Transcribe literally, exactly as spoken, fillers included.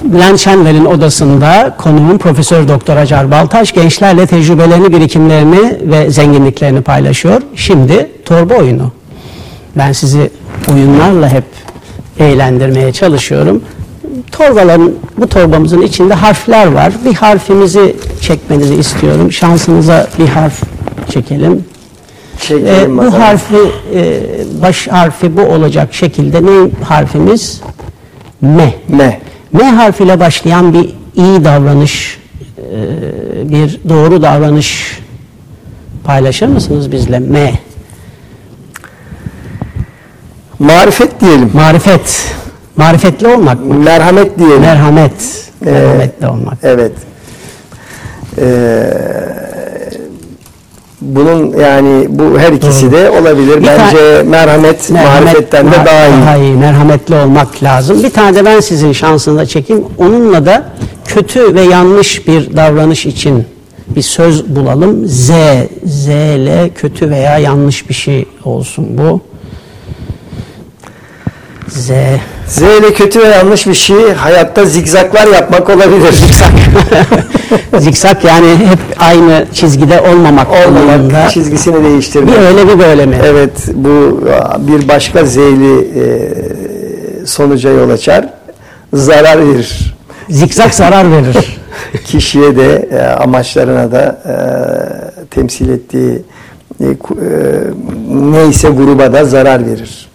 Bülent Şenvel'in odasında konuğum Profesör Doktor Acar Baltaş gençlerle tecrübelerini, birikimlerini ve zenginliklerini paylaşıyor. Şimdi torba oyunu. Ben sizi oyunlarla hep eğlendirmeye çalışıyorum. Torbaların, bu torbamızın içinde harfler var. Bir harfimizi çekmenizi istiyorum. Şansınıza bir harf çekelim. Ee, bu harfi, e, baş harfi bu olacak şekilde ne harfimiz? M. M. M harfiyle başlayan bir iyi davranış, e, bir doğru davranış paylaşır mısınız bizle? M. Marifet diyelim. Marifet. Marifetli olmak mı? Merhamet diyelim. Merhamet. Ee, Merhametli olmak. Evet. Ee, bunun yani bu her ikisi Doğru. de olabilir. Bir Bence merhamet, merhamet marifetten de daha iyi. Daha iyi. Merhametli olmak lazım. Bir tane de ben sizin şansınıza çekeyim. Onunla da kötü ve yanlış bir davranış için bir söz bulalım. Z. Z ile kötü veya yanlış bir şey olsun bu. Z. Z ile kötü ve yanlış bir şey hayatta zigzaklar yapmak olabilir. Zikzak. Zikzak yani hep aynı çizgide olmamak. Olmamak, çizgisini değiştirmek. Bir öyle bir böyle mi? Evet, bu bir başka Z'li e, sonuca yol açar. Zarar verir. Zikzak zarar verir. Kişiye de e, amaçlarına da e, temsil ettiği e, e, neyse gruba da zarar verir.